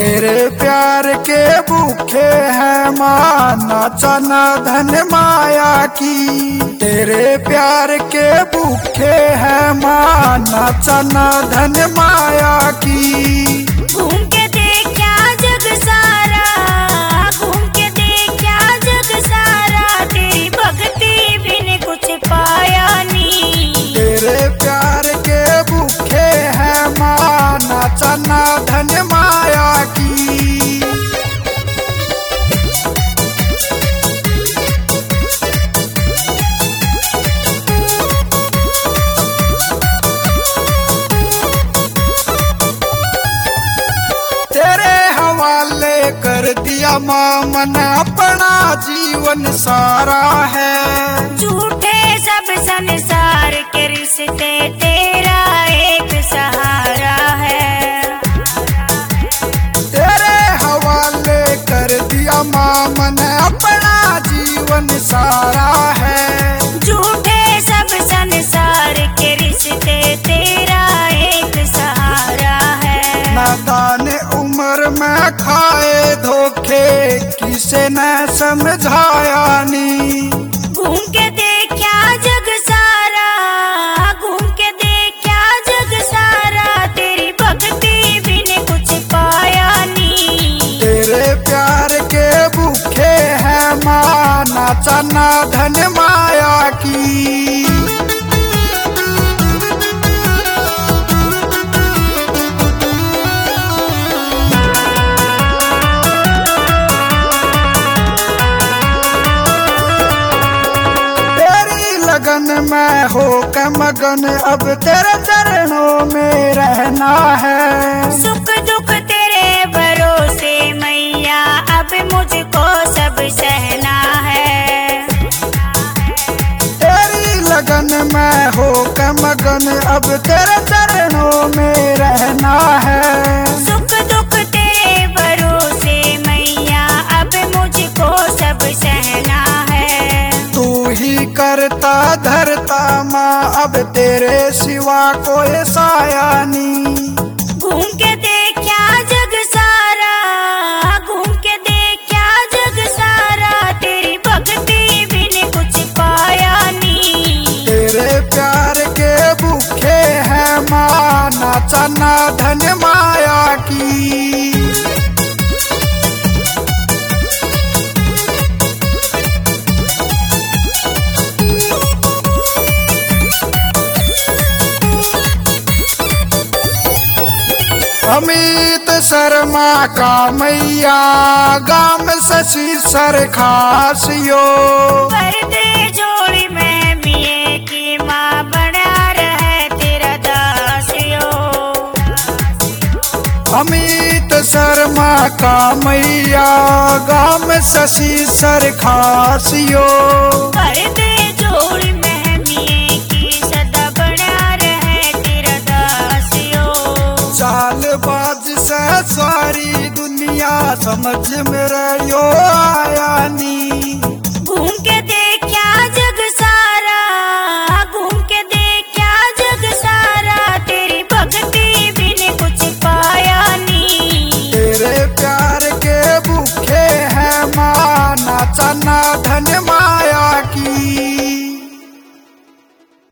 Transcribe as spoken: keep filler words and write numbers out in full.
तेरे प्यार के भूखे हैं माना चना धन माया की। तेरे प्यार के भूखे हैं माना चना धन माया की। घूम के देखा जग सारा, घूम के देखा जग सारा, तेरी भक्ति बिन कुछ पाया नी। तेरे प्यार के भूखे हैं माना चना धन माया की। तेरे हवाले कर दिया माँ मन अपना जीवन सारा है। झूठे सब संसार के रिश्ते तेरा एक सहारा है। तेरे हवाले कर दिया माँ मन अपना जीवन सारा है। झूठे सब संसार के रिश्ते तेरा एक सहारा है। नादान उम्र में खाए धोखे किसे न समझाया नी। घूम के देखा जग सारा, घूम के देखा जग सारा, तेरी भक्ति बिन कुछ पाया नी। तेरे प्यार के भूखे हैं माना चना धन माया की। लगन में हो के मगन अब तेरे चरणों में रहना है। सुख दुख तेरे भरोसे मैया अब मुझको सब सहना है। तेरी लगन में हो के मगन अब तेरे चरणों में रहना है। सुख दुख तेरे भरोसे मैया अब मुझको सब सहना है। तू ही करता धरता माँ अब तेरे सिवा कोई साया नी। घूम के देखा जग सारा, घूम के देखा जग सारा, तेरी भक्ति बिन कुछ पाया नी। तेरे प्यार के भूखे हैं माना चना धन माया की। अमित शर्मा का मैया गाम शशि सर खासियो। कर दे जोड़ी में मिये की माँ बना रहे तेरा दासियो। अमित शर्मा का मैया गाम शशि सर खासियो। कर दे जोड़ी में मिये की सदा बना रहे तेरा दासियो। चालबाज से सारी दुनिया समझ में रहो आया नी। घूम के